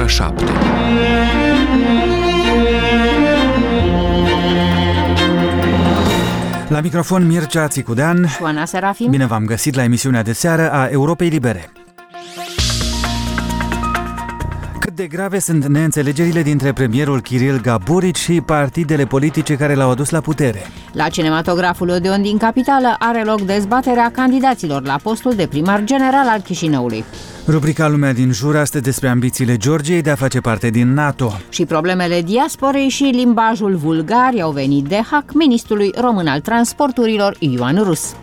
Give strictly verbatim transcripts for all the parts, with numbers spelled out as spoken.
ora șapte. La microfon Mircea Țicudean. Oana Serafim. Bine v-am găsit la emisiunea de seară a Europei Libere. Cât de grave sunt neînțelegerile dintre premierul Kiril Gaburici și partidele politice care l-au adus la putere? La cinematograful Odeon din capitală are loc dezbaterea candidaților la postul de primar general al Chișinăului. Rubrica Lumea din jur astăzi despre ambițiile Georgiei de a face parte din NATO. Și problemele diasporei și limbajul vulgar i-au venit de hack ministrului român al transporturilor Ioan Rus.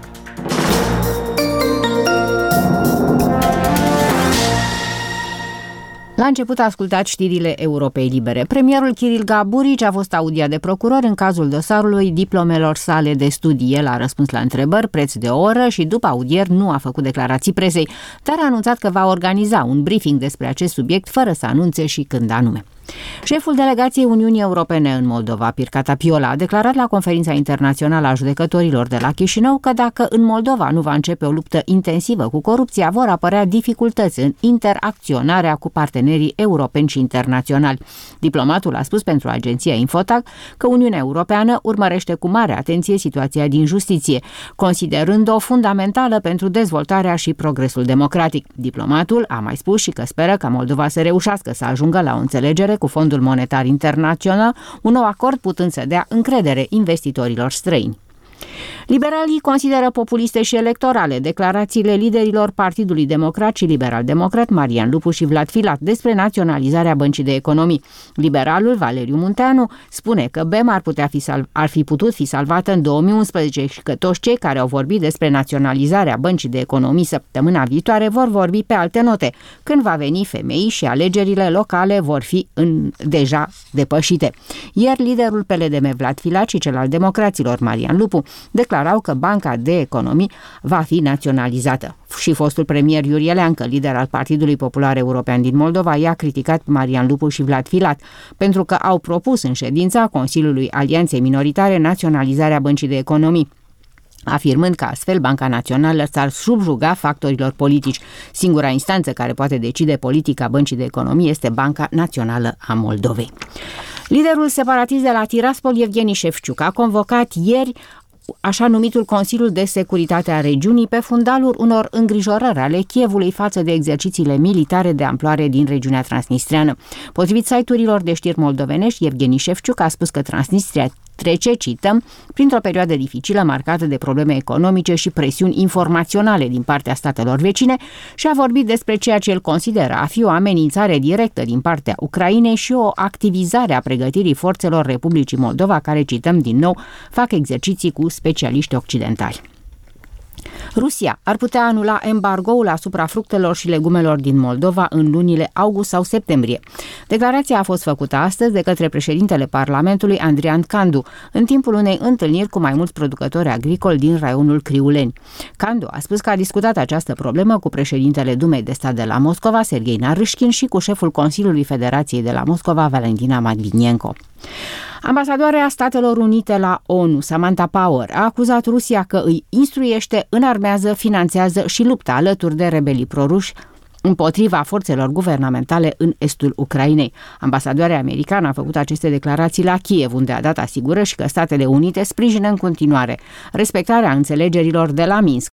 La început ascultați știrile Europei Libere. Premierul Kiril Gaburici a fost audiat de procuror în cazul dosarului diplomelor sale de studii. El a răspuns la întrebări preț de oră și după audieri nu a făcut declarații presei, dar a anunțat că va organiza un briefing despre acest subiect fără să anunțe și când anume. Șeful delegației Uniunii Europene în Moldova, Pirca Tapiola, a declarat la conferința internațională a judecătorilor de la Chișinău că dacă în Moldova nu va începe o luptă intensivă cu corupția, vor apărea dificultăți în interacționarea cu partenerii europeni și internaționali. Diplomatul a spus pentru agenția Infotag că Uniunea Europeană urmărește cu mare atenție situația din justiție, considerând-o fundamentală pentru dezvoltarea și progresul democratic. Diplomatul a mai spus și că speră ca Moldova să reușească să ajungă la o înțelegere cu Fondul Monetar Internațional, un nou acord putând să dea încredere investitorilor străini. Liberalii consideră populiste și electorale declarațiile liderilor Partidului Democrat și Liberal-Democrat Marian Lupu și Vlad Filat despre naționalizarea Băncii de Economii. Liberalul Valeriu Munteanu spune că B E M ar, putea fi salv- ar fi putut fi salvată în două mii unsprezece și că toți cei care au vorbit despre naționalizarea Băncii de Economii săptămâna viitoare vor vorbi pe alte note, când va veni femeii și alegerile locale vor fi în, deja depășite. Ieri liderul P L D M Vlad Filat și cel al democraților Marian Lupu declarau că Banca de Economii va fi naționalizată. Și fostul premier Iurie Leancă, lider al Partidului Popular European din Moldova, i-a criticat Marian Lupu și Vlad Filat pentru că au propus în ședința Consiliului Alianței Minoritare naționalizarea Băncii de Economii, afirmând că astfel Banca Națională s-ar subjuga factorilor politici. Singura instanță care poate decide politica Băncii de Economie este Banca Națională a Moldovei. Liderul separatist de la Tiraspol, Evgeni Șefciuc, a convocat ieri așa numitul Consiliul de Securitate a regiunii pe fundalul unor îngrijorări ale Kievului față de exercițiile militare de amploare din regiunea transnistreană. Potrivit site-urilor de știri moldovenești, Evgeni Șefciuc a spus că Transnistria trece, cităm, printr-o perioadă dificilă marcată de probleme economice și presiuni informaționale din partea statelor vecine și a vorbit despre ceea ce el consideră a fi o amenințare directă din partea Ucrainei și o activizare a pregătirii forțelor Republicii Moldova care, cităm din nou, fac exerciții cu specialiști occidentali. Rusia ar putea anula embargoul asupra fructelor și legumelor din Moldova în lunile august sau septembrie. Declarația a fost făcută astăzi de către președintele Parlamentului Andrian Candu, în timpul unei întâlniri cu mai mulți producători agricoli din raionul Criuleni. Candu a spus că a discutat această problemă cu președintele Dumei de Stat de la Moscova, Serghei Narâșchin, și cu șeful Consiliului Federației de la Moscova, Valentina Matvinenko. Ambasadoarea Statelor Unite la ONU, Samantha Power, a acuzat Rusia că îi instruiește, înarmează, finanțează și luptă alături de rebelii proruși împotriva forțelor guvernamentale în estul Ucrainei. Ambasadoarea americană a făcut aceste declarații la Kiev, unde a dat asigurări că Statele Unite sprijină în continuare respectarea înțelegerilor de la Minsk